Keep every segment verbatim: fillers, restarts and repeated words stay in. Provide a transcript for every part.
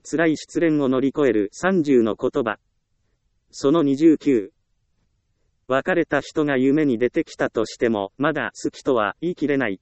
辛い失恋を乗り越えるさんじゅうの言葉。そのにじゅうきゅう。別れた人が夢に出てきたとしても、まだ好きとは言い切れない。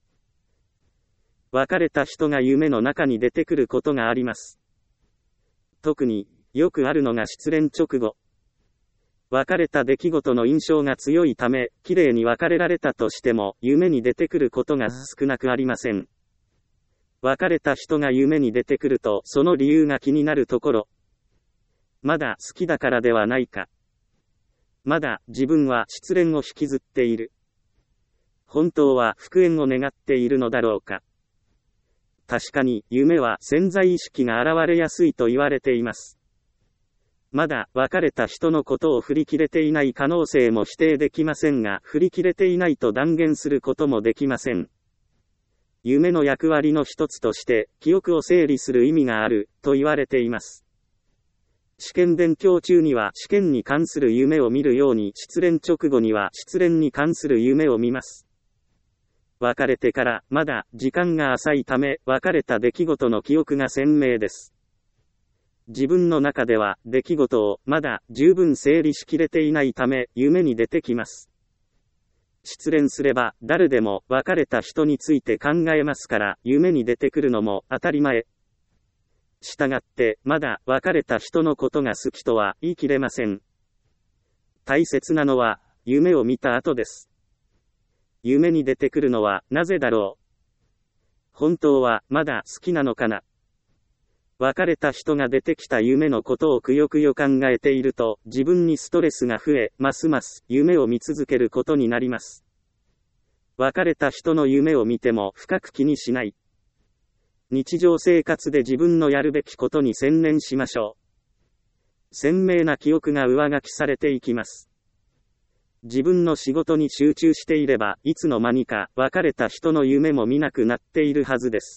別れた人が夢の中に出てくることがあります。特によくあるのが失恋直後。別れた出来事の印象が強いため、綺麗に別れられたとしても、夢に出てくることが少なくありません。別れた人が夢に出てくると、その理由が気になるところ。まだ好きだからではないか。まだ自分は失恋を引きずっている。本当は復縁を願っているのだろうか。確かに夢は潜在意識が現れやすいと言われています。まだ別れた人のことを振り切れていない可能性も否定できませんが、振り切れていないと断言することもできません。夢の役割の一つとして記憶を整理する意味があると言われています。試験勉強中には試験に関する夢を見るように、失恋直後には失恋に関する夢を見ます。別れてからまだ時間が浅いため、別れた出来事の記憶が鮮明です。自分の中では出来事をまだ十分整理しきれていないため、夢に出てきます。失恋すれば誰でも別れた人について考えますから、夢に出てくるのも当たり前。したがって、まだ別れた人のことが好きとは言い切れません。大切なのは、夢を見た後です。夢に出てくるのはなぜだろう。本当はまだ好きなのかな。別れた人が出てきた夢のことをくよくよ考えていると、自分にストレスが増え、ますます夢を見続けることになります。別れた人の夢を見ても深く気にしない。日常生活で自分のやるべきことに専念しましょう。鮮明な記憶が上書きされていきます。自分の仕事に集中していれば、いつの間にか別れた人の夢も見なくなっているはずです。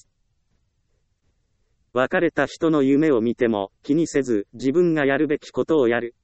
別れた人の夢を見ても気にせず、自分がやるべきことをやる。